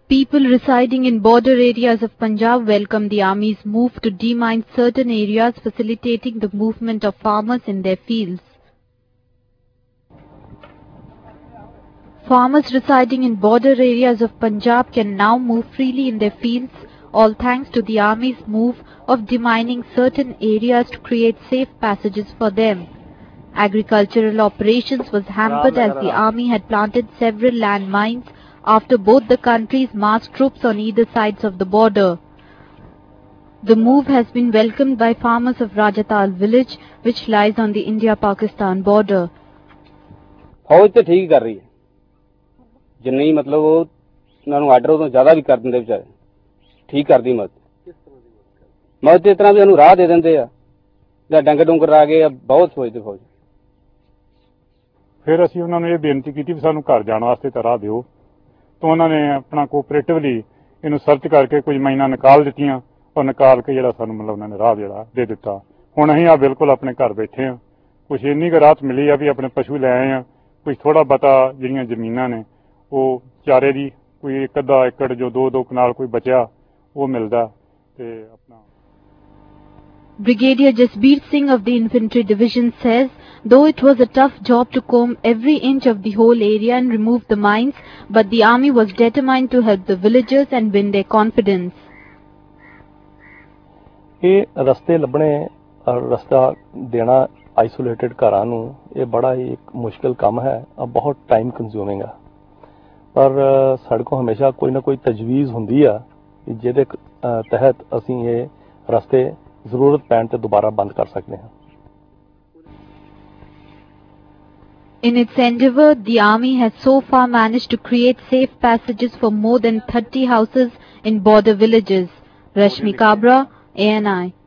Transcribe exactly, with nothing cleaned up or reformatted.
People residing in border areas of Punjab welcome the Army's move to demine certain areas, facilitating the movement of farmers in their fields. Farmers residing in border areas of Punjab can now move freely in their fields, all thanks to the Army's move of demining certain areas to create safe passages for them. Agricultural operations was hampered as the Army had planted several landmines after both the countries massed troops on either sides of the border. The move has been welcomed by farmers of Rajatal village, which lies on the India-Pakistan border. फौज तो ठीक कर रही है, जिन्नी मतलब वो उन्होंने आर्डर तो ज़्यादा भी कर देंगे बेचारे, ठीक कर दी मत मत इस तरह भी उन्होंने राह दे देंगे आ, या डंगर डुंगर आ गए, बहुत सोचते फौज। फिर असी उन्होंने ये बेनती की भी सानू घर जाने वास्ते तो राह दिओ, तो उन्होंने अपना कोऑपरेटिवली इनू सर्च करके कुछ महीना निकाल दित्तियां और निकाल के जिहड़ा सानू मतलब उन्होंने राह जिहड़ा दे दिता। हुण असीं आ बिल्कुल अपने घर बैठे हैं, कुछ इन्नी क राहत मिली आ भी अपने पशु ले आए हैं, कुछ थोड़ा बता जिहड़ियां जमीनां ने वो चारे दी कोई एक अद्धा एकड़ जो दो दो कनाल कोई बचा वो मिलदा ते अपना। Brigadier Jasbir Singh of the Infantry Division says, though it was a tough job to comb every inch of the whole area and remove the mines, but the Army was determined to help the villagers and win their confidence. ये रस्ते लभने और रास्ता देना isolated घरां नूं ये बड़ा ही एक मुश्किल काम है और बहुत टाइम कंज्यूमिंग है, पर साडे कोल हमेशा कोई ना कोई तजवीज़ हुंदी आ जिहदे तहत असीं ये रास्ते जरूरत पैण ते दोबारा बंद कर सकते हैं। In its endeavour, the Army has so far managed to create safe passages for more than thirty houses in border villages. Rashmi Kabra, A N I.